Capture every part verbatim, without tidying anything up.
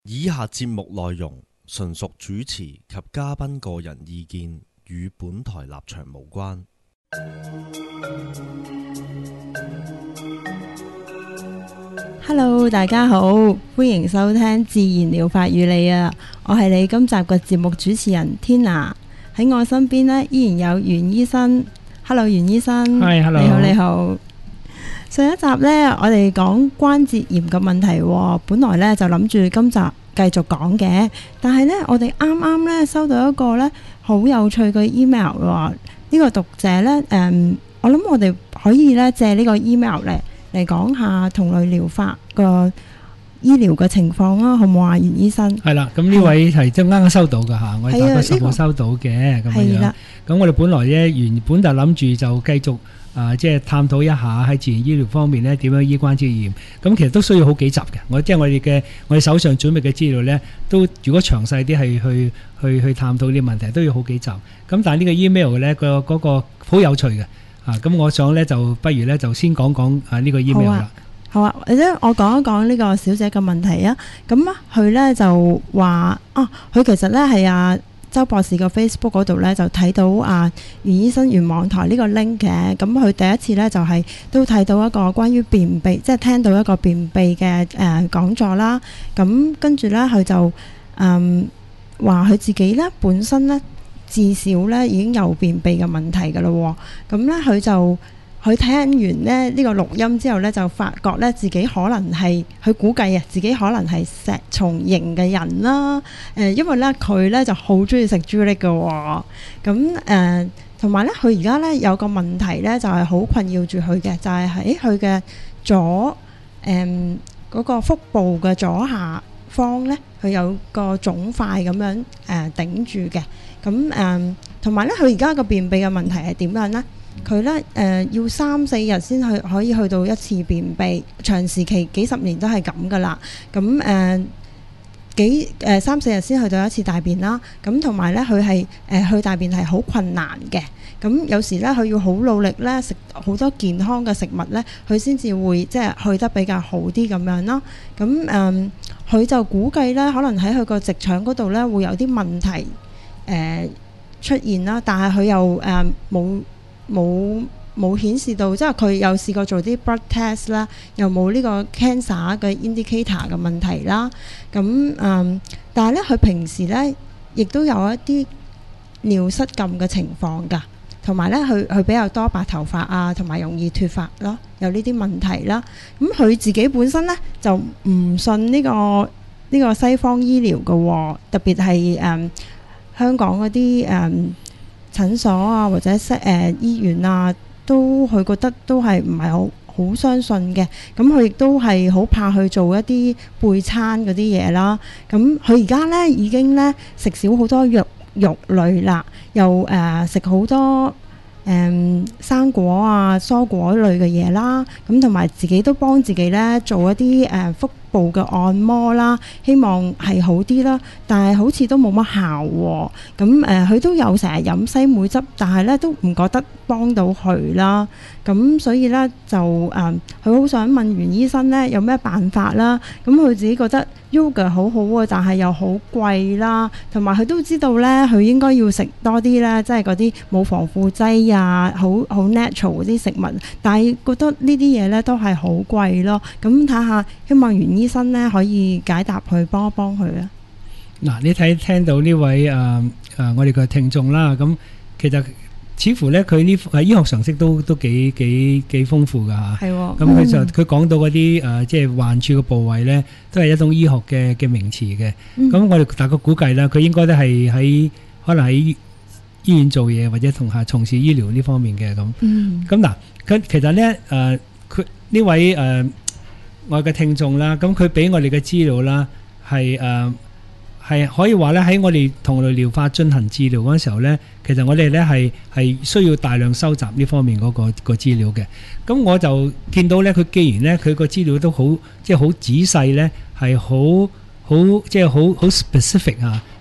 以下節目內容純屬主持及嘉賓個人意見，與本台立場無關。 Hello， 大家好，歡迎收聽自然療法與你啊！我係你今集嘅節目主持人 Tina， 喺我身邊呢，依然有袁醫生。Hello， 袁醫生。 Hi， hello。 你好，你好。上一集呢，我哋講關節炎嘅問題，本來呢就諗住今集繼續講嘅，但係呢，我哋啱啱呢收到一個呢好有趣嘅 email 喎。呢個讀者呢，誒，我諗我哋可以呢借呢個 email 嚟嚟講下同類療法個醫療嘅情況啊，好唔好啊，袁醫生？ 係啦，咁呢位係即係啱啱收到㗎嚇，我哋大概十號收到嘅咁樣樣。咁我哋本來咧原本就諗住就繼續啊，即係探討一下喺自然醫療方面咧點樣醫關節炎。咁其實都需要好幾集嘅。我即係我哋嘅我哋手上準備嘅資料咧，都如果詳細啲係去去去探討呢個問題，都要好幾集。咁但係呢個 email 咧個嗰個好有趣嘅啊，咁我想咧就不如咧就先講講啊呢個 email 啦。 好啊，或者我講一講呢個小姐嘅問題啊。咁啊，佢咧就話啊，佢其實咧係啊周博士嘅 Facebook 嗰度咧就睇到啊袁醫生袁網台呢個 link 嘅。咁佢第一次咧就係、是、都睇到一個關於便秘，即係聽到一個便秘嘅誒講座啦。咁跟住咧佢就嗯話佢自己咧本身咧至少咧已經有便秘嘅問題㗎咯。咁咧佢就佢聽完咧呢個錄音之後咧，就發覺咧自己可能係佢估計啊，自己可能係石松型嘅人啦。誒，因為咧佢咧就好中意食朱古力嘅喎。咁誒，同埋咧佢而家咧有個問題咧，就係好困擾住佢嘅，就係喺佢嘅左誒嗰個腹部嘅左下方咧，佢有個腫塊咁樣誒頂住嘅。咁誒，同埋咧佢而家個便秘嘅問題係點樣咧？佢咧誒要三四日先去可以去到一次便秘，長時期幾十年都係咁噶啦。咁誒、呃、幾誒、呃、三四日先去到一次大便啦。咁同埋咧佢係誒去大便係好困難嘅。咁有時咧佢要好努力咧食好多健康嘅食物咧，佢先至會即係去得比較好啲咁樣啦。咁誒佢就估計咧，可能喺佢個直腸嗰度咧會有啲問題誒、呃、出現啦，但係佢又誒冇。呃冇冇顯示到，即係佢有試過做啲 blood test 啦，又冇呢個 cancer 嘅 indicator 嘅問題啦。咁嗯，但係咧，佢平時咧亦都有一啲尿失禁嘅情況㗎，同埋咧，佢佢比較多白頭髮啊，同埋容易脫髮咯，有呢啲問題啦。咁佢自己本身咧就唔信呢個呢個西方醫療嘅喎，特別係誒香港嗰啲誒診所啊，或者誒、呃、醫院啊，都佢覺得都係唔係好好相信嘅。咁佢亦都係好怕去做一啲背餐嗰啲嘢啦。咁佢而家咧已經咧食少好多肉肉類啦，又誒食好多誒、呃、生果啊、蔬果類嘅嘢啦。咁同埋自己都幫自己咧做一啲誒、呃、腹部嘅按摩啦，希望係好啲啦，但係好似都冇乜效喎。咁誒，佢都有成日飲西梅汁，但係咧都唔覺得幫到佢啦。咁所以咧就誒，佢好想問袁醫生咧有咩辦法啦。咁佢自己覺得 yoga 好好啊，但係又好貴啦，同埋佢都知道咧，佢應該要食多啲咧，即係嗰啲冇防腐劑啊，好好 natural 嗰啲食物，但係覺得呢啲嘢咧都係好貴咯。咁睇下，希望袁醫生咧可以解答佢，幫一幫佢啊。 嗱，你睇聽到呢位誒誒、呃呃、我哋嘅聽眾啦，咁其實似乎咧佢呢誒醫學常識都都幾幾幾豐富㗎嚇。係喎。咁佢就佢講到嗰啲誒即係患處嘅部位咧，都係一種醫學嘅嘅名詞嘅。咁、嗯、我哋大概估計啦，佢應該都係喺可能喺醫院做嘢，或者同下從事醫療呢方面嘅咁。嗯。咁嗱，佢其實咧誒佢呢位誒、呃、我嘅聽眾啦，咁佢俾我哋嘅資料啦係誒。係可以話咧，喺我哋同類療法進行治療嗰陣時候咧，其實我哋咧係係需要大量收集呢方面嗰、嗰個、嗰個資料嘅。咁我就見到咧，佢既然咧佢個資料都好即係好仔細咧，係好好即係好好 specific 啊，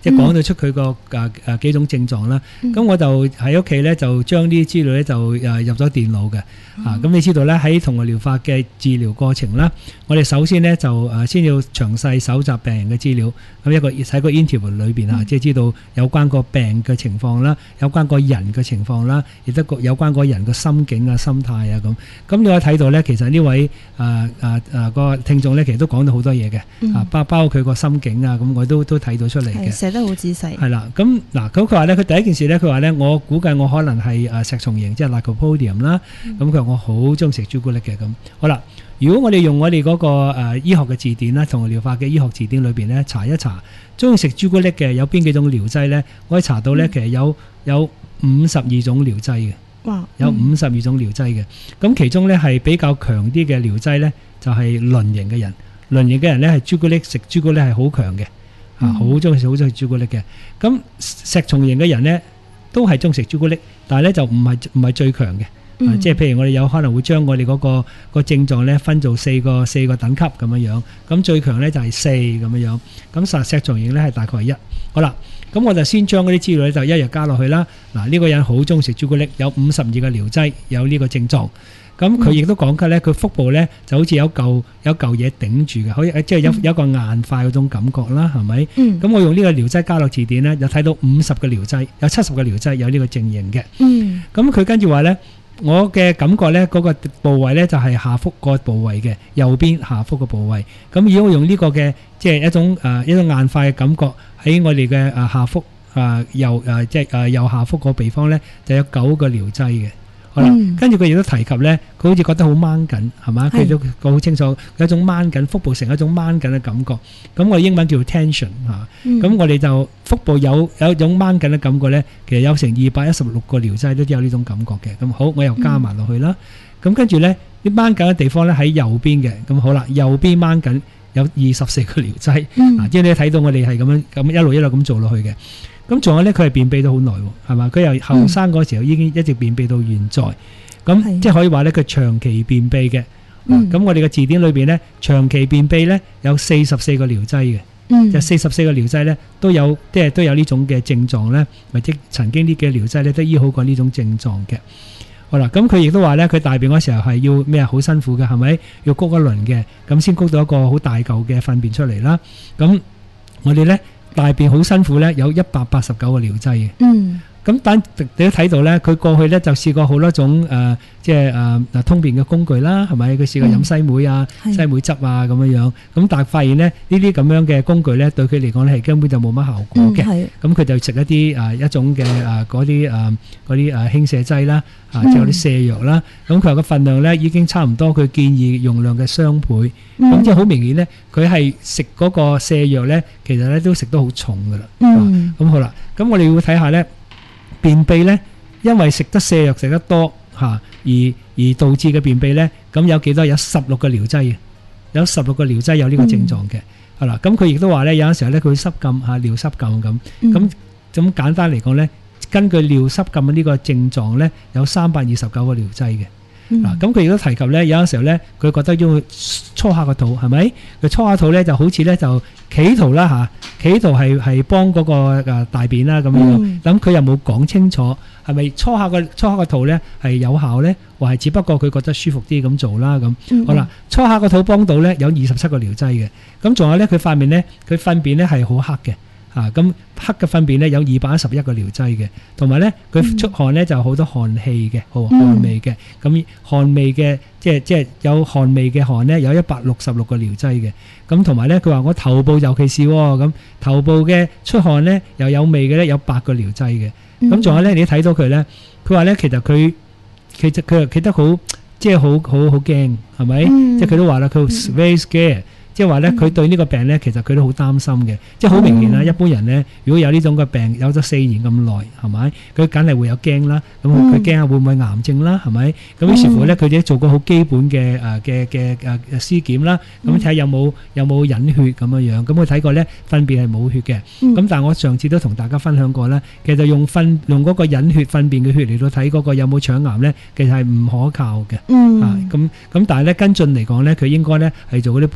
即係講到出佢個誒誒幾種症狀啦。咁、嗯、我就喺屋企咧就將啲資料咧就誒入咗電腦嘅。啊，咁你知道咧喺同類療法嘅治療過程啦，我哋首先咧就誒先要詳細搜集病人嘅資料，咁一個喺個 interview 裏邊啊，即係知道有關個病嘅情況啦，有關個人嘅情況啦，亦都有關個人嘅心境啊、心態啊咁。咁你可以睇到咧，其實呢位誒誒誒個聽眾咧，其實都講到好多嘢嘅，啊包包括佢個心境啊，咁我都都睇到出嚟嘅， 寫得好仔細。係啦，咁嗱，咁佢話咧，佢第一件事咧，佢話咧，我估計我可能係誒石松型，即係 Lycopodium 啦，咁佢話我好中意食朱古力嘅咁。好啦，如果我哋用我哋嗰個誒醫學嘅字典啦，同療法嘅醫學字典裏邊咧查一查，中意食朱古力嘅有邊幾種療劑咧？我可以查到咧，其實有有五十二種療劑嘅。哇！有五十二種療劑嘅。咁其中咧係比較強啲嘅療劑咧，就係輪型嘅人。輪型嘅人咧係朱古力食朱古力係好強嘅，啊好中意食好中意朱古力嘅。咁石松型嘅人咧都係中意食朱古力，但係咧就唔係唔係最強嘅。嗯、啊，即係譬如我哋有可能會將我哋嗰、那個、那個症狀咧分做四個四個等級咁樣樣，咁最強咧就係四咁樣樣，咁實石松型咧係大概係一。好啦，咁我就先將嗰啲資料咧就一日加落去啦。嗱、啊，呢、這個人好中意食朱古力，有五十二個療劑，有呢個症狀。咁佢亦都講緊咧，佢腹部咧就好似有嚿有嚿嘢頂住嘅，可以即係有有一個硬塊嗰種感覺啦，係咪？咁、嗯、我用呢個療劑加落字典咧，就睇到五十個療劑，有七十個療劑有呢個症型嘅。咁佢跟住話咧。我嘅感覺咧，嗰、那個部位咧就係下腹個部位嘅右邊下腹個部位。咁如果我用呢個嘅即係一種誒、呃、一種硬塊嘅感覺喺我哋嘅誒下腹誒、呃、右誒、呃、即係誒右下腹個地方咧，就有九個療劑嘅。好啦，嗯、跟住佢亦都提及咧，佢好似覺得好掹緊，係嘛？佢都講好清楚，有一種掹緊腹部成一種掹緊嘅感覺。咁我英文叫 tension 嚇、啊。咁、嗯、我哋就腹部有有一種掹緊嘅感覺咧，其實有成二百一十六個療劑都有呢種感覺嘅。咁好，我又加埋落去啦。咁、嗯、跟住咧，啲掹緊嘅地方咧喺右邊嘅。咁好啦，右邊掹緊有二十四個療劑。嗯、啊，即係你睇到我哋係咁樣咁一路一路咁做落去嘅。咁仲有咧，佢係便秘咗好耐喎，係嘛？佢由後生嗰時候已經一直便秘到現在，咁、嗯、即係可以話咧，佢長期便秘嘅。咁、嗯啊、我哋嘅字典裏邊咧，長期便秘咧有四十四個療劑嘅，嗯、就四十四個療劑咧都有，即係都有呢種嘅症狀咧，或者曾經呢嘅療劑咧都醫好過呢種症狀嘅。好啦，咁佢亦都話咧，佢大便嗰時候係要咩好辛苦嘅，係咪？要谷一輪嘅，咁先谷到一個好大嚿嘅糞便出嚟啦。咁我哋咧。大便好辛苦咧，有一百八十九個療劑嘅。嗯，咁但你都睇到咧，佢過去咧就試過好多種誒、呃，即係誒嗱通便嘅工具啦，係咪？佢試過飲西梅啊、嗯、西梅汁啊咁樣樣。咁但係發現咧，呢啲咁樣嘅工具咧，對佢嚟講咧係根本就冇乜效果嘅。咁佢、嗯、就食一啲誒、呃、一種嘅誒嗰啲誒嗰啲誒輕瀉劑啦，啊即係嗰啲瀉藥啦。咁佢話個份量咧已經差唔多佢建議用量嘅雙倍。咁、嗯、即係好明顯咧，佢係食嗰個瀉藥咧，其實咧都食得好重噶啦。嗯，咁、啊、好啦，咁我哋要睇下咧。便秘咧，因為食得瀉藥食得多嚇，而而導致嘅便秘咧，咁有幾多？有十六個療劑嘅，有十六個療劑有呢個症狀嘅，係啦、嗯。咁佢亦都話咧，有陣時候咧，佢會濕禁嚇，尿濕禁咁。咁咁簡單嚟講咧，根據尿濕禁呢個症狀咧，有三百二十九個療劑嘅。嗱，咁佢亦都提及咧，有陣時候咧，佢覺得要搓下個肚，係咪？佢搓下肚咧，就好似咧就企圖啦嚇，企圖係係幫嗰個誒大便啦咁樣。咁佢又冇講清楚，係咪搓下個搓下個肚咧係有效咧，或係只不過佢覺得舒服啲咁做啦咁。好啦，搓下個肚幫到咧，有二十七個療劑嘅。咁仲有咧，佢塊面咧，佢糞便咧係好黑嘅。啊，咁黑嘅糞便咧有二百一十一個療劑嘅，同埋咧佢出汗咧就好多汗氣嘅，好汗味嘅。咁汗味嘅即係即係有汗味嘅汗咧有一百六十六個療劑嘅。咁同埋咧佢話我頭部尤其是喎，咁頭部嘅出汗咧又有味嘅咧有八個療劑嘅。咁仲有咧你睇到佢咧，佢話咧其實佢其實佢又企得好即係好好好驚，係咪？即係佢都話啦，佢 very scared。即係話咧，佢對呢個病咧，其實佢都好擔心嘅。即係好明顯啦，一般人咧，如果有呢種嘅病，有咗四年咁耐，係咪？佢梗係會有驚啦。咁佢驚下會唔會癌症啦？係咪？咁於是乎咧，佢哋做過好基本嘅誒嘅嘅誒屍檢啦。咁睇下有冇有冇隱血咁樣樣。咁佢睇過咧，糞便係冇血嘅。咁但係我上次都同大家分享過啦，其實用糞用嗰個隱血糞便嘅血嚟到睇嗰個有冇腸癌咧，其實係唔可靠嘅。啊，咁咁但係咧跟進嚟講咧，佢應該咧係做嗰啲鋇餐。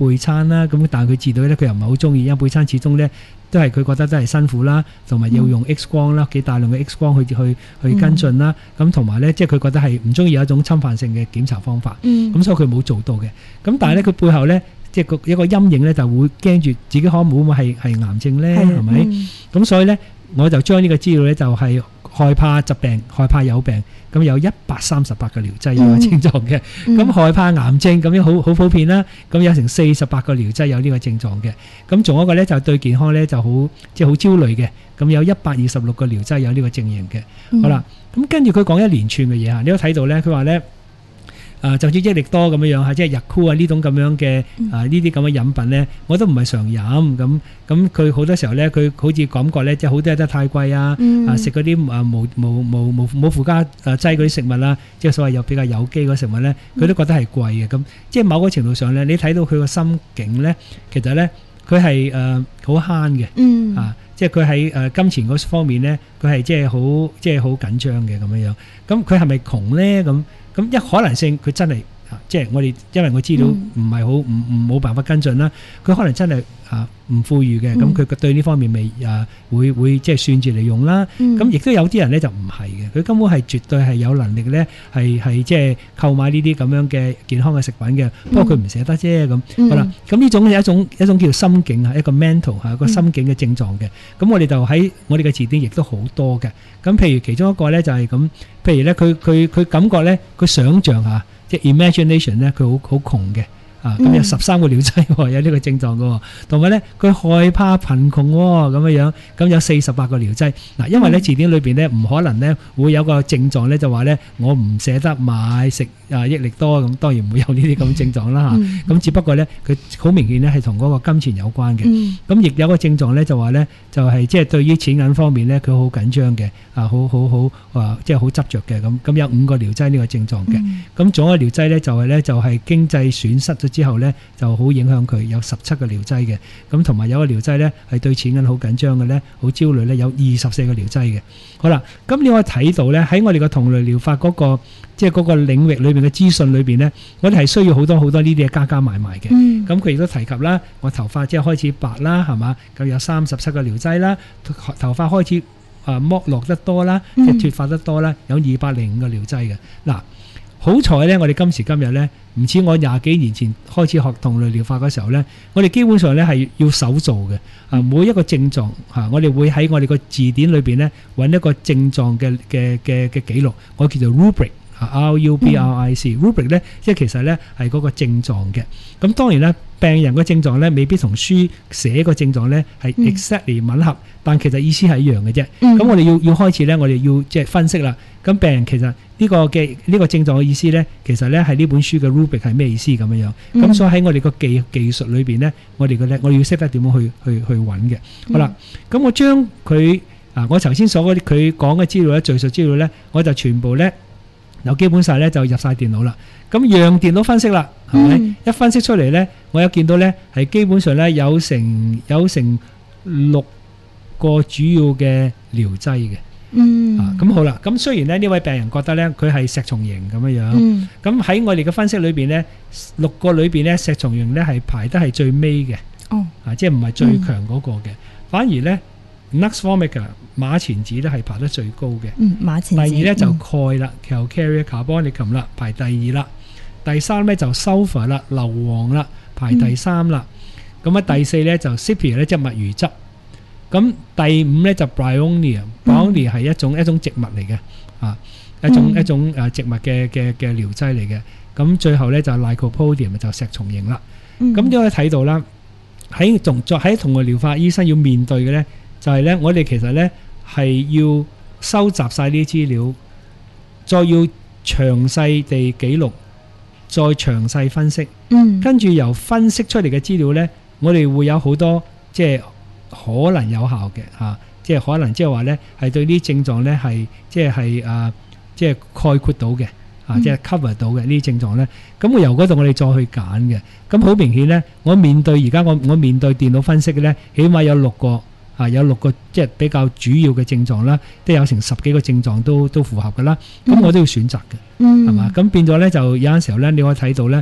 啦，咁但係佢治到咧佢又唔係好中意，因為背餐始終咧都係佢覺得都係辛苦啦，同埋要用 X 光啦，幾大量嘅 X 光去去去跟進啦，咁同埋咧即係佢覺得係唔中意有一種侵犯性嘅檢查方法，咁、嗯、所以佢冇做到嘅。咁但係咧佢背後咧即係一個陰影咧就會驚住自己可能會唔會係係癌症咧，係咪？咁、嗯、所以咧我就將呢個資料咧就係、是。害怕疾病，害怕有病，咁有一百三十八個療劑有個症狀嘅。咁、嗯、害怕癌症咁樣好好普遍啦。咁有成四十八個療劑有呢個症狀嘅。咁仲有一個咧就對健康咧就好即係好焦慮嘅。咁有一百二十六個療劑有呢個症型嘅。嗯、好啦，咁跟住佢講一連串嘅嘢嚇，你都睇到咧，佢話咧。啊，就算益力多咁樣樣嚇，即係日酷啊呢種咁樣嘅啊呢啲咁嘅飲品咧，我都唔係常飲咁咁。佢好多時候咧，佢好似感覺咧，即係好多嘢都太貴啊！嗯、啊，食嗰啲啊無無無無冇附加啊劑嗰啲食物啦，即係所謂有比較有機嗰啲食物咧，佢都覺得係貴嘅咁。即係某個程度上咧，你睇到佢個心境咧，其實咧佢係誒好慳嘅，嗯、啊，即係佢喺誒金錢嗰方面咧，佢係即係好即係好緊張嘅咁樣樣。咁佢係咪窮咧？咁咁一可能性，佢真係即係我哋，因為我知道唔係好唔唔冇辦法跟進啦。佢可能真係啊唔富裕嘅，咁佢對呢方面未啊會會即係算住嚟用啦。咁亦都有啲人咧就唔係嘅，佢根本係絕對係有能力咧，係係即係購買呢啲咁樣嘅健康嘅食品嘅。不過佢唔捨得啫咁。好啦，咁呢種係一種一種叫心境啊，一個 mental 係一個心境嘅症狀嘅。咁我哋就喺我哋嘅字典亦都好多嘅。咁譬如其中一個咧就係咁，譬如咧佢佢佢感覺咧，佢想像下。即係 imagination 咧，佢好好窮嘅啊！咁有十三個療劑喎，有呢個症狀嘅喎，同埋咧佢害怕貧窮喎，咁樣樣咁有四十八個療劑嗱。因為咧字典裏邊咧唔可能咧會有個症狀咧就話咧我唔捨得買食啊益力多咁，當然唔會有呢啲咁症狀啦嚇。咁只不過咧佢好明顯咧係同嗰個金錢有關嘅。咁亦有個症狀咧就話咧就係即係對於錢銀方面咧佢好緊張嘅啊，好好好啊，即係好執着嘅咁。咁有五個療劑呢個症狀嘅。咁仲有一個療劑咧就係咧就係經濟損失咗之後咧就好影響佢，有十七個療劑嘅。咁同埋有個療劑咧係對錢銀好緊張嘅咧，好焦慮咧，有二十四個療劑嘅。好啦，咁你可以睇到咧喺我哋個同類療法嗰個即係嗰個領域裏邊嘅資訊裏邊咧，我哋係需要好多好多呢啲嘢加加埋埋嘅。咁佢亦都提及啦，我頭髮即係開始白啦，係嘛？咁有三十七個療劑啦，頭髮開始啊剝落得多啦，即係脫髮得多啦，有二百零五個療劑嘅。嗱，好彩咧，我哋今時今日咧，唔似我廿幾年前開始學同類療法嗰時候咧，我哋基本上咧係要手做嘅。啊，每一個症狀嚇，我哋會喺我哋個字典裏邊咧揾一個症狀嘅嘅嘅嘅記錄，我叫做 rubric。R U B R I C，rubric 咧，即係其實咧係嗰個症狀嘅。咁當然咧，病人個症狀咧未必同書寫個症狀咧係 exactly 吻合，但其實意思係一樣嘅啫。咁我哋要要開始咧，我哋要即係分析啦。咁病人其實呢個嘅呢個症狀嘅意思咧，其實咧係呢本書嘅 rubric 係咩意思咁樣樣。咁所以喺我哋個技技術裏邊咧，我哋嘅咧，我哋要識得點樣去去去揾嘅。好啦，咁我將佢啊，我頭先所嗰啲佢講嘅資料咧，敘述資料咧，我就全部咧。有基本上咧就入晒電腦啦，咁讓電腦分析啦，係咪？嗯、一分析出嚟咧，我有見到咧係基本上咧有成有成六個主要嘅療劑嘅，嗯，啊，咁好啦，咁雖然咧呢位病人覺得咧佢係石松型咁樣樣，咁喺、嗯、我哋嘅分析裏邊咧，六個裏邊咧石松型咧係排得係最尾嘅，哦，啊，即係唔係最強嗰個嘅，嗯、反而咧 Nux vomica 馬錢子咧係排得最高嘅，嗯，馬錢子。第二咧就鈣啦 calcareous carbonicum 啦，排第二啦。第三咧就 sulfur 啦，硫磺啦，排第三啦。咁啊、嗯、第四咧就 sepia 咧，即係墨魚汁。咁第五咧就 bryonia，bryonia 係一種一種植物嚟嘅，啊，一種、嗯、一種誒植物嘅嘅嘅療劑嚟嘅。咁最後咧就 lycopodium 就石松型啦。咁你可以睇到啦，喺同作喺同類療法醫生要面對嘅咧，就係、是、咧我哋其實咧。係要收集晒呢啲資料，再要詳細地記錄，再詳細分析。嗯，跟住由分析出嚟嘅資料呢，我哋會有好多即係可能有效嘅嚇、啊，即係可能即係話呢係對呢啲症狀呢係即係係啊，即係概括到嘅啊，即係 cover 到嘅呢啲症狀呢。咁我由嗰度我哋再去揀嘅。咁好明顯呢，我面對而家我我面對電腦分析嘅呢，起碼有六個。啊，有六個即係比較主要嘅症狀啦，都有成十幾個症狀都都符合㗎啦。咁我都要選擇嘅，係嘛、嗯？咁變咗咧，就有陣時候咧，你可以睇到咧，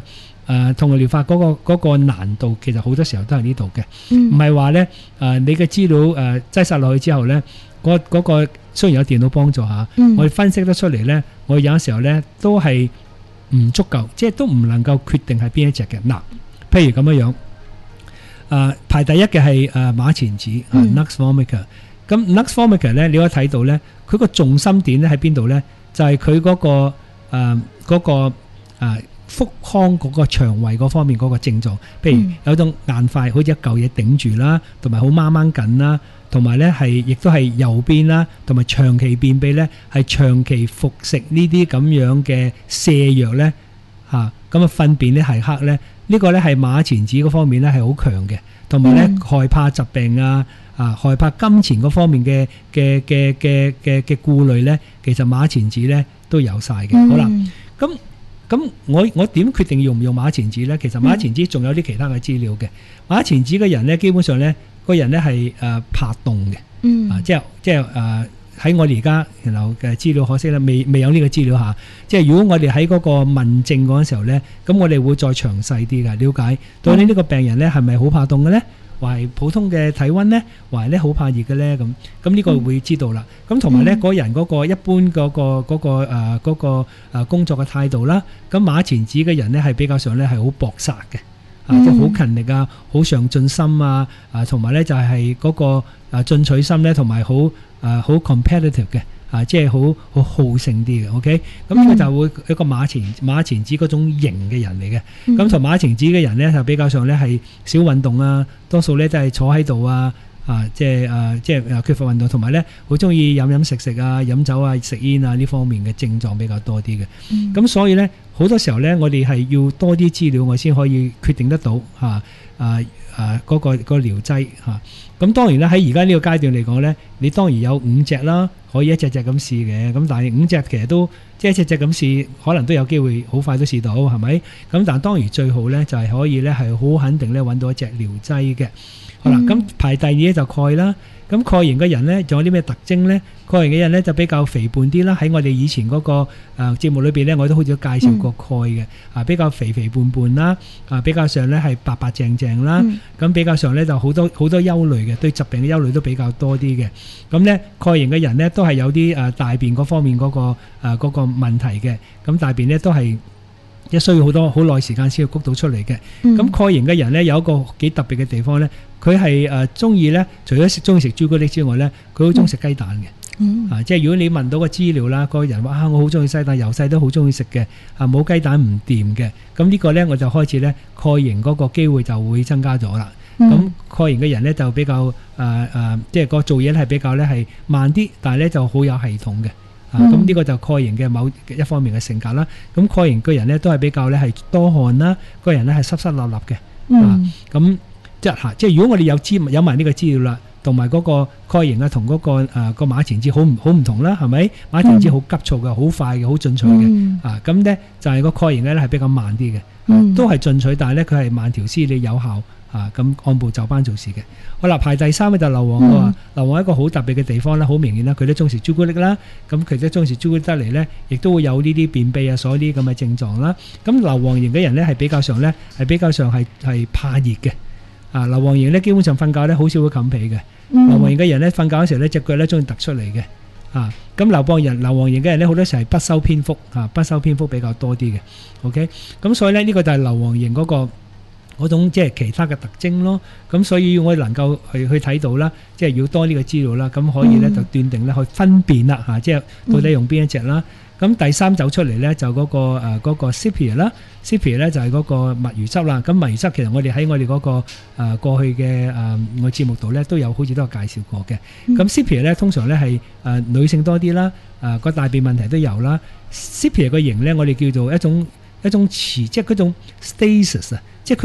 誒痛嘅療法嗰個嗰個難度，其實好多時候都係呢度嘅，唔係話咧誒你嘅資料誒擠晒落去之後咧，嗰嗰個雖然有電腦幫助下，我哋分析得出嚟咧，我哋有陣時候咧都係唔足夠，即係都唔能夠決定係邊一隻嘅。嗱，譬如咁樣樣，誒排第一嘅係誒馬錢子啊 Nux vomica。咁 Nux vomica 咧，你可以睇到咧，佢個重心點咧喺邊度咧？就係佢嗰個誒嗰個誒腹腔嗰個腸胃嗰方面嗰個症狀，譬如有種硬塊，好似一嚿嘢頂住啦，同埋好掹掹緊啦，同埋咧係亦都係右邊啦，同埋長期便秘咧，係長期服食呢啲咁樣嘅瀉藥咧嚇，咁啊糞便咧係黑咧，呢個咧係馬錢子嗰方面咧係好強嘅，同埋咧害怕疾病啊。啊，害怕金錢嗰方面嘅嘅嘅嘅嘅嘅顧慮咧，其實馬錢子咧都有晒嘅。嗯、好啦，咁咁我我點決定用唔用馬錢子咧？其實馬錢子仲有啲其他嘅資料嘅。馬錢子嘅人咧，基本上咧個人咧係誒怕凍嘅，嗯、啊即係即係誒喺我哋而家然後嘅資料，可惜咧未未有呢個資料下。即係如果我哋喺嗰個問症嗰陣時候咧，咁我哋會再詳細啲嘅了解到底呢個病人咧係咪好怕凍嘅咧？或係普通嘅體温咧，或係咧好怕熱嘅咧，咁咁呢個會知道啦。咁同埋咧，嗰人嗰個一般嗰個嗰個誒嗰個誒工作嘅態度啦，咁馬錢子嘅人咧係比較上咧係好搏殺嘅，啊即係好勤力啊，好上進心啊，啊同埋咧就係嗰個誒進取心咧，同埋好誒好 competitive 嘅。啊，即係好好好勝啲嘅 ，OK，咁呢個就會一個馬錢馬錢子嗰種型嘅人嚟嘅。咁同、嗯、馬錢子嘅人咧，就比較上咧係少運動啊，多數咧都係坐喺度啊，啊，即係啊，即係缺乏運動，同埋咧好中意飲飲食食啊、飲酒啊、食煙啊呢方面嘅症狀比較多啲嘅。咁、嗯、所以咧好多時候咧，我哋係要多啲資料，我先可以決定得到嚇啊啊嗰、啊嗰個、嗰個療劑嚇。咁、啊、當然啦，喺而家呢個階段嚟講咧，你當然有五隻啦。可以一隻隻咁試嘅，咁但係五隻其實都即係一隻隻咁試，可能都有機會好快都試到，係咪？咁但係當然最好咧就係可以咧係好肯定咧揾到一隻療劑嘅。好啦，咁、嗯、排第二咧就鈣啦。咁鈣型嘅人咧仲有啲咩特徵咧？鈣型嘅人咧就比較肥胖啲啦。喺我哋以前嗰、那個誒、呃、節目裏邊咧，我都好似介紹過鈣嘅，啊比較肥肥胖胖啦，啊比較上咧係白白淨淨啦。咁、嗯、比較上咧就好多好多憂慮嘅，對疾病嘅憂慮都比較多啲嘅。咁咧鈣型嘅人咧都係有啲誒大便嗰方面嗰、那個誒嗰、呃那個問題嘅。咁大便咧都係一需要好多好耐時間先要谷到出嚟嘅。咁鈣型嘅人咧有一個幾特別嘅地方咧。佢係誒中意咧，除咗食中意食朱古力之外咧，佢好中意食雞蛋嘅。嗯、啊，即係如果你問到個資料啦，個人話啊，我好中意雞蛋，由細都好中意食嘅。啊，冇雞蛋唔掂嘅。咁呢個咧，我就開始咧，鈣型嗰個機會就會增加咗啦。咁、嗯、鈣型嘅人咧就比較誒誒、呃呃，即係個做嘢咧係比較咧係慢啲，但係咧就好有系統嘅。啊，咁呢、嗯、個就鈣型嘅某一方面嘅性格啦。咁鈣型嘅人咧都係比較咧係多汗啦，個人咧係濕濕立立嘅。啊，咁。即係即係如果我哋有資有埋呢個資料啦，同埋嗰個鈣型啊，同嗰個誒個馬錢子好唔好唔同啦，係咪？馬錢子好急躁嘅，好快嘅，好進取嘅。嗯、啊，咁咧就係個鈣型咧係比較慢啲嘅、嗯啊，都係進取，但係咧佢係慢條斯理有效啊，咁按部就班做事嘅。好啦，排第三咧就硫磺喎，嗯、硫磺一個好特別嘅地方咧，好明顯啦，佢都中意食朱古力啦，咁佢都中意食朱古力得嚟咧，亦都會有呢啲便秘啊，所有啲咁嘅症狀啦。咁硫磺型嘅人咧係比較上咧係比較上係係怕熱嘅。啊，硫磺型咧基本上瞓覺咧好少會冚被嘅。嗯、硫磺型嘅人咧瞓覺嘅時候咧隻腳咧中意突出嚟嘅。啊，咁硫磺人硫磺型嘅人咧好多時係不修邊幅，啊不修邊幅比較多啲嘅。OK，咁所以咧呢、這個就係硫磺型嗰、那個嗰種即係其他嘅特徵咯。咁所以我哋能夠去去睇到啦，即係要多呢個資料啦，咁可以咧就斷定咧去分辨啦嚇、啊，即係到底用邊一隻啦。咁、嗯、第三走出嚟咧就嗰、那個誒嗰、呃那個 Sepia 啦 Sepia 咧就係、是、嗰個墨魚汁啦。咁墨魚汁其實我哋喺我哋嗰、那個誒、呃、過去嘅誒、呃、我節目度咧都有好似都有介紹過嘅。咁、嗯、Sepia 咧通常咧係誒女性多啲啦，誒、呃、個大便問題都有啦。Sepia 個型咧我哋叫做一種一種詞，即係嗰種 stasis 啊，即係佢係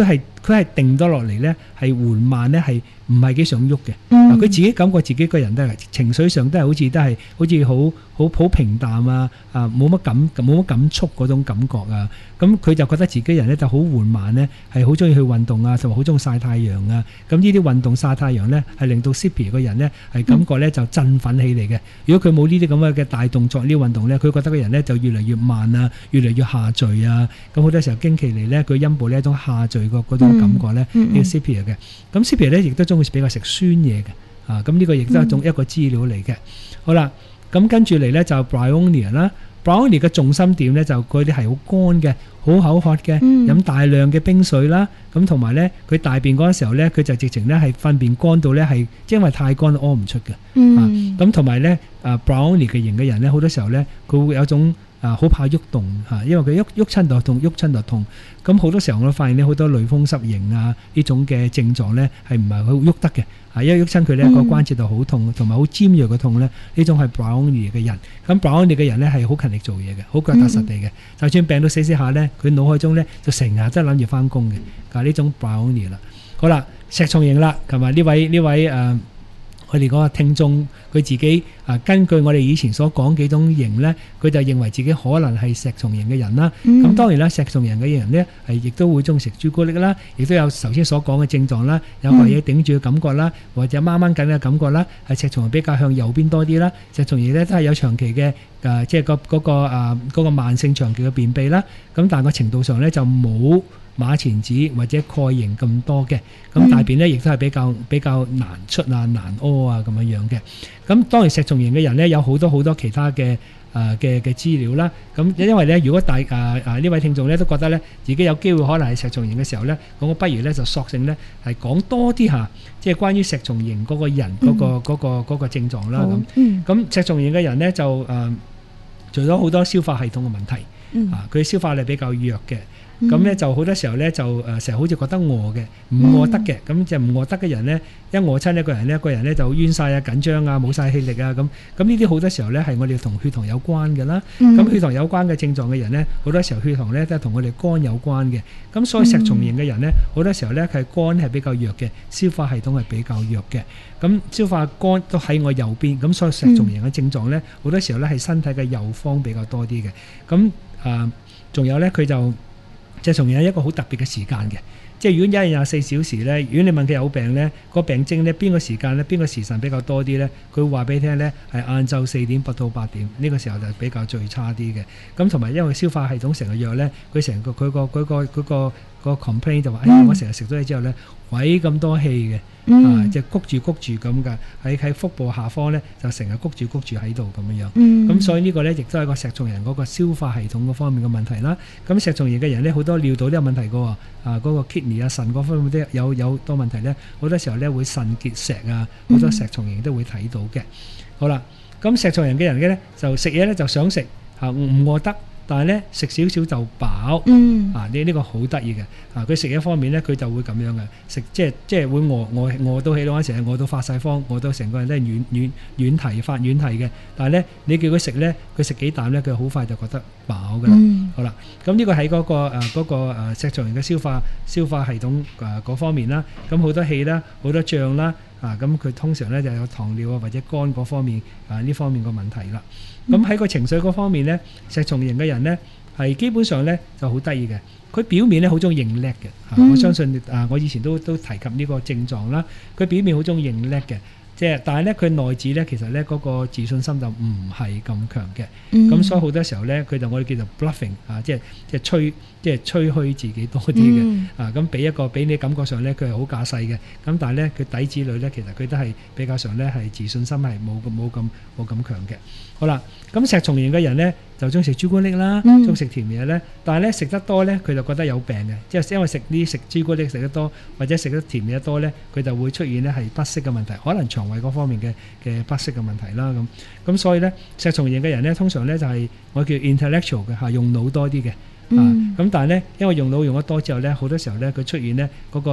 佢係定咗落嚟咧，係緩慢咧，係唔係幾想喐嘅。佢、 嗯、 自己感覺自己個人都係情緒上都係好似都係好似好好好平淡啊，啊冇乜感冇乜感觸嗰種感覺啊。咁佢就覺得自己人咧就好緩慢咧，係好中意去運動啊，同埋好中意曬太陽啊。咁呢啲運動曬太陽咧，係令到 Zippy 個人咧係感覺咧就振奮起嚟嘅。如果佢冇呢啲咁嘅嘅大動作呢啲運動咧，佢覺得個人咧就越嚟越慢啊，越嚟越下墜啊。咁好多時候經期嚟咧，佢陰部呢一種下墜個嗰種感覺咧，呢個 Zippy 嘅。咁 Zippy 咧亦都中意比較食酸嘢嘅。啊，咁呢個亦都係一種一個資料嚟嘅。好啦，咁跟住嚟咧就 Bryonia 啦。Bryonia 嘅重心點咧就佢哋係好乾嘅，好口渴嘅，飲、嗯、大量嘅冰水啦。咁同埋咧，佢大便嗰陣時候咧，佢就直情咧係糞便乾到咧係，因為太乾屙唔出嘅。嗯、啊，咁同埋咧，啊 Bryonia 嘅型嘅人咧，好多時候咧，佢會有一種啊好怕喐動嚇，因為佢喐喐親就痛，喐親就痛。咁好多時候我都發現咧，好多類風濕型啊呢種嘅症狀咧係唔係好喐得嘅。啊，因為喐親佢咧個關節就好痛，同埋好尖鋭嘅痛咧，呢種係 Bryonia 嘅人。咁 Bryonia 嘅人咧係好勤力做嘢嘅，好腳踏實地嘅。嗯、就算病到死死下咧，佢腦海中咧就成日都係諗住翻工嘅。啊，呢種 Bryonia 啦。好啦，石松型啦，同埋呢位呢位誒。呃我哋嗰個聽眾佢自己啊，根據我哋以前所講幾種型咧，佢就認為自己可能係石松型嘅人啦。咁、嗯、當然啦，石松型嘅人咧係亦都會中意食朱古力啦，亦都有頭先所講嘅症狀啦，有個嘢頂住嘅感覺啦，或者掹掹緊嘅感覺啦，係石松型比較向右邊多啲啦。石松型咧都係有長期嘅誒，即係個嗰個啊嗰個慢性長期嘅便秘啦。咁但係個程度上咧就冇馬錢子或者鈣型咁多嘅，咁大便咧亦都係比較比較難出啊、難屙啊咁樣樣嘅。咁當然石松型嘅人咧有好多好多其他嘅誒嘅嘅資料啦。咁因為咧，如果大誒誒呢位聽眾咧都覺得咧自己有機會可能係石松型嘅時候咧，咁我不如咧就索性咧係講多啲嚇，即係關於石松型嗰個人嗰個嗰個嗰個症狀啦。咁咁石松型嘅人咧就誒除咗好多消化系統嘅問題，啊佢消化力比較弱嘅。咁咧、嗯、就好多時候咧就誒成日好似覺得餓嘅，唔餓得嘅，咁、嗯、就唔餓得嘅人咧，一餓親一個人咧，一個人咧就冤晒啊、緊張啊、冇晒氣力啊咁。咁呢啲好多時候咧係我哋同血糖有關嘅啦。咁、嗯、血糖有關嘅症狀嘅人咧，好多時候血糖咧都係同我哋肝有關嘅。咁所以石松型嘅人咧，好多時候咧佢係肝係比較弱嘅，消化系統係比較弱嘅。咁消化肝都喺我右邊，咁所以石松型嘅症狀咧，好多時候咧係身體嘅右方比較多啲嘅。咁誒，仲、呃、有咧佢就。石松型係一個好特別嘅時間嘅，即係如果一日廿四小時咧，如果你問佢有病咧，個病徵咧邊個時間咧，邊個時辰比較多啲咧，佢會話俾你聽咧係晏晝四點到八點呢個時候就比較最差啲嘅。咁同埋因為消化系統成日弱咧，佢成個佢個佢個佢個個 complain 就話：哎呀，我成日食咗嘢之後咧，鬼咁多氣嘅。嗯、啊，即係谷住谷住咁㗎，喺喺腹部下方咧就成日谷住谷住喺度咁樣樣。咁、嗯、所以呢個咧亦都係個石松人嗰個消化系統嗰方面嘅問題啦。咁石松型嘅人咧好多尿道都有問題㗎喎，啊嗰、嗰個 kidney 啊腎嗰方面都有有多問題咧，好多時候咧會腎結石啊，好多石松型都會睇到嘅。嗯、好啦，咁石松人嘅人嘅咧就食嘢咧就想食嚇唔餓得。但係咧食少少就飽，嗯、啊呢呢、呢個好得意嘅，啊佢食嘢方面咧佢就會咁樣嘅，食即係即係會餓餓餓到起到嗰陣時，餓到發晒慌，餓到成個人都係軟軟軟提發軟提嘅。但係咧你叫佢食咧，佢食幾啖咧，佢好快就覺得飽㗎啦。嗯、好啦，咁呢個喺嗰、嗰個誒嗰、呃嗰個誒石松型嘅消化消化系統誒嗰、呃、方面啦，咁好多氣啦，好多脹啦，啊咁佢通常咧就有糖尿啊或者肝嗰方面啊呢方面個問題啦。咁喺個情緒嗰方面咧，石松型嘅人咧係基本上咧就好得意嘅，佢表面咧好中意認叻嘅，嗯、我相信啊，我以前都都提及呢個症狀啦。佢表面好中意認叻嘅，即係但係咧佢內置咧其實咧嗰個自信心就唔係咁強嘅。咁、嗯、所以好多時候咧佢就我哋叫做 bluffing 啊，即係即係吹即係吹噓自己多啲嘅、嗯、啊。咁俾一個俾你感覺上咧佢係好架勢嘅，咁但係咧佢底子裏咧其實佢都係比較上咧係自信心係冇咁冇咁冇咁強嘅。好啦，咁石松型嘅人咧就中意食朱古力啦，中意食甜嘢咧，但係咧食得多咧，佢就覺得有病嘅，即係因為食呢食朱古力食得多，或者食得甜嘢多咧，佢就會出現咧係不適嘅問題，可能腸胃嗰方面嘅嘅不適嘅問題啦咁。咁所以咧，石松型嘅人咧，通常咧就係我叫 intellectual 嘅嚇，用腦多啲嘅啊。咁但係咧，因為用腦用得多之後咧，好多時候咧佢出現咧嗰個嗰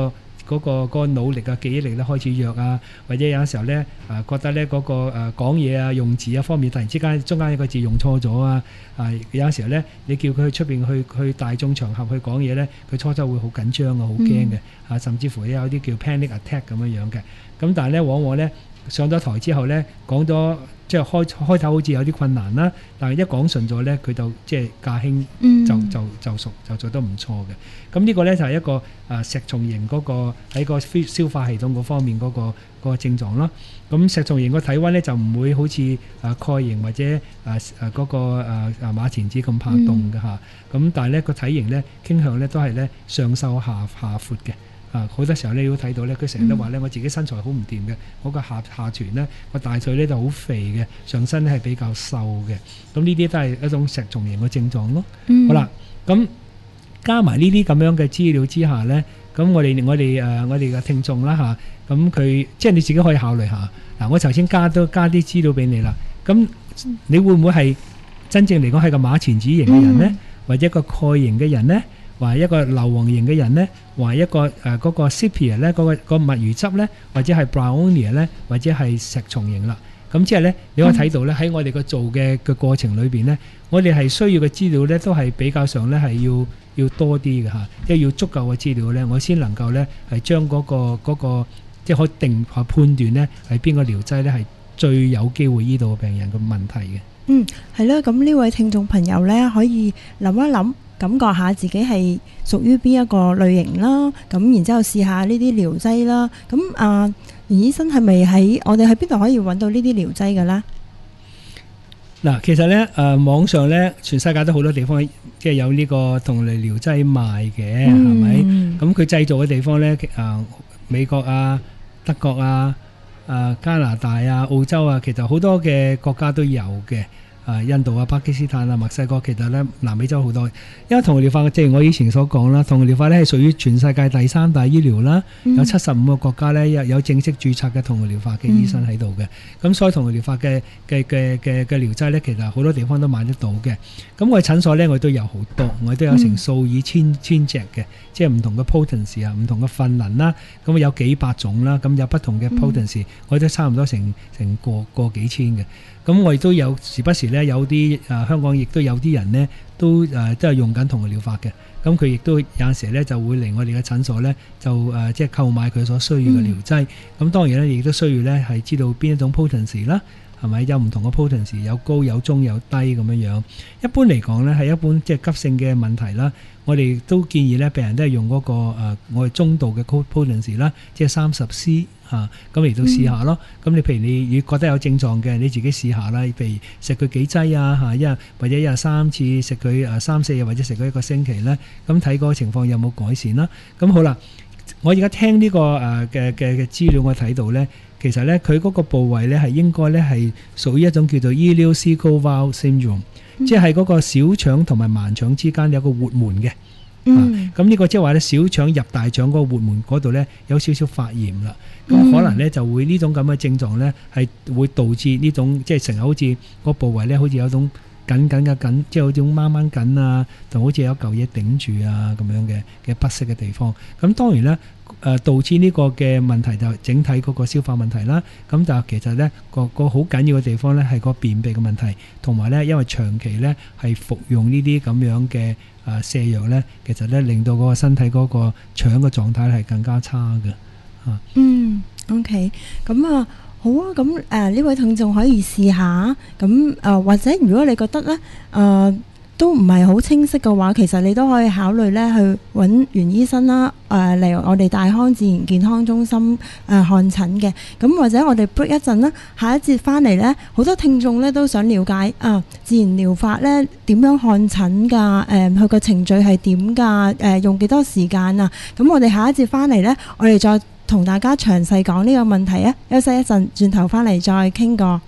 嗰個嗰個腦力啊、記憶力咧開始弱啊，或者有時候咧啊覺得咧嗰個誒講嘢啊、用字啊方面突然之間中間一個字用錯咗啊，啊有時候咧你叫佢去出邊去去大眾場合去講嘢咧，佢初初會好緊張啊、好驚嘅啊，甚至乎有啲叫 panic attack 咁樣樣嘅。咁但係咧往往咧上咗台之後咧講咗。即係開開頭好似有啲困難啦，但係一講順咗咧，佢就即係駕輕就就就熟就做得唔錯嘅。咁呢個咧就係一個誒石松型嗰個喺個消化系統嗰方面嗰個嗰個症狀啦。咁石松型個體溫咧就唔會好似誒蓋型或者誒誒嗰個誒誒馬錢子咁怕凍嘅嚇。咁但係咧個體型咧傾向咧都係咧上瘦下下闊嘅。啊！好多時候咧，你都睇到咧，佢成日都話咧，我自己身材好唔掂嘅，我個下下臀咧，個大腿咧就好肥嘅，上身咧係比較瘦嘅。咁呢啲都係一種石松型嘅症狀咯。嗯、好啦，咁加埋呢啲咁樣嘅資料之下咧，咁我哋我哋誒、呃、我哋嘅聽眾啦嚇，咁、啊、佢即係你自己可以考慮下。嗱、啊，我頭先加多加啲資料俾你啦。咁你會唔會係真正嚟講係個馬錢子型嘅人咧，嗯、或者一個蓋型嘅人咧？或一個硫磺型嘅人咧，或一個誒嗰、呃那個 sepia 咧，嗰、那個、那個墨魚汁咧，或者係 brownia 咧，或者係石松型啦。咁即係咧，你可以睇到咧，喺我哋個做嘅嘅過程裏邊咧，我哋係需要嘅資料咧，都係比較上咧係要要多啲嘅嚇，即係要足夠嘅資料咧，我先能夠咧係將嗰、那個嗰、那個即係可以定判斷咧係邊個療劑咧係最有機會醫到病人嘅問題嘅。 嗯，係啦，咁呢位聽眾朋友咧可以諗一諗。感覺下自己係屬於邊一個類型啦，咁然之後試下呢啲療劑啦。咁啊，袁醫生係咪喺我哋喺邊度可以揾到呢啲療劑嘅咧？ 嗱，其實咧誒、呃、網上咧，全世界都好多地方即係有呢個同類療劑賣嘅，係咪、嗯？咁佢製造嘅地方咧，誒、呃、美國啊、德國啊、誒、呃、加拿大啊、澳洲啊，其實好多嘅國家都有嘅。啊，印度啊、巴基斯坦啊、墨西哥，其實咧南美洲好多。因為同類療法，正如我以前所講啦，同類療法咧係屬於全世界第三大醫療啦，嗯、有七十五個國家咧有有正式註冊嘅同類療法嘅醫生喺度嘅。咁、嗯、所以同類療法嘅嘅嘅嘅嘅療劑咧，其實好多地方都買得到嘅。咁我哋診所咧，我都有好多，我都有成數以千千隻嘅，即係唔同嘅 potency 啊，唔同嘅分能啦。咁有幾百種啦，咁有不同嘅 potency，、嗯、我都差唔多成成個個幾千嘅。咁我亦都有時不時咧有啲誒、呃、香港亦都有啲人咧都誒、呃、都係用緊同類療法嘅，咁佢亦都有陣時咧就會嚟我哋嘅診所咧就誒、呃、即係購買佢所需要嘅療劑。咁、嗯、當然咧亦都需要咧係知道邊一種 potency 啦，係咪有唔同嘅 potency， 有高有中有低咁樣樣。一般嚟講咧係一般即係急性嘅問題啦，我哋都建議咧病人都係用嗰、那個、呃、我哋中度嘅 potency 啦，即係三十 C。嚇，咁嚟到試下咯。咁、嗯、你譬如你你覺得有症狀嘅，你自己試下啦。譬如食佢幾劑啊，嚇一日或者一日三次食佢誒三四日，或者食佢一個星期咧，咁睇嗰個情況有冇改善啦。咁好啦，我而家聽呢、這個誒嘅嘅嘅資料，我睇到咧，其實咧佢嗰個部位咧係應該咧係屬於一種叫做 ileocecal valve syndrome，、嗯、即係嗰個小腸同埋盲腸之間有個活門嘅。嗯，咁呢、啊、個即係話咧，小腸入大腸嗰個活門嗰度咧有少少發炎啦，咁、嗯、可能咧就會呢種咁嘅症狀咧係會導致呢種即係成日好似個部位咧好似有種緊緊嘅緊，即係好似掹掹緊啊，同好似有嚿嘢頂住啊咁樣嘅嘅不適嘅地方。咁當然咧誒、呃、導致呢個嘅問題就整體嗰個消化問題啦。咁但係其實咧個個好緊要嘅地方咧係個便秘嘅問題，同埋咧因為長期咧係服用呢啲咁樣嘅。啊，瀉藥咧，其實咧令到嗰個身體嗰個腸嘅狀態係更加差嘅。啊，嗯 ，OK，咁啊，好啊，咁誒呢位聽眾可以試下，咁誒、呃、或者如果你覺得咧誒、呃、都唔係好清晰嘅話，其實你都可以考慮咧去揾袁醫生啦，誒嚟我哋大康自然健康中心誒、呃、看診嘅。咁或者我哋 break 一陣啦，下一節翻嚟咧，好多聽眾咧都想了解啊，自然療法咧點樣看診㗎？誒佢個程序係點㗎？誒、呃、用幾多時間啊？咁我哋下一節翻嚟咧，我哋再同大家詳細講呢個問題啊。休息一陣，轉頭翻嚟再傾過。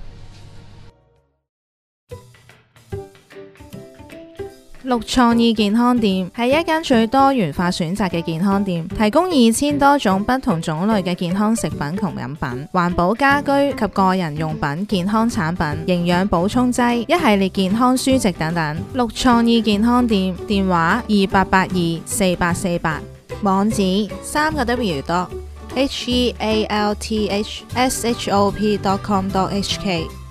綠創意健康店係一間最多元化選擇嘅健康店，提供二千多種不同種類嘅健康食品同飲品、環保家居及個人用品、健康產品、營養補充劑、一系列健康書籍等等。綠創意健康店電話二八八二四八四八。 網址三個 W dot H E A L T H S H O P dot com dot H K。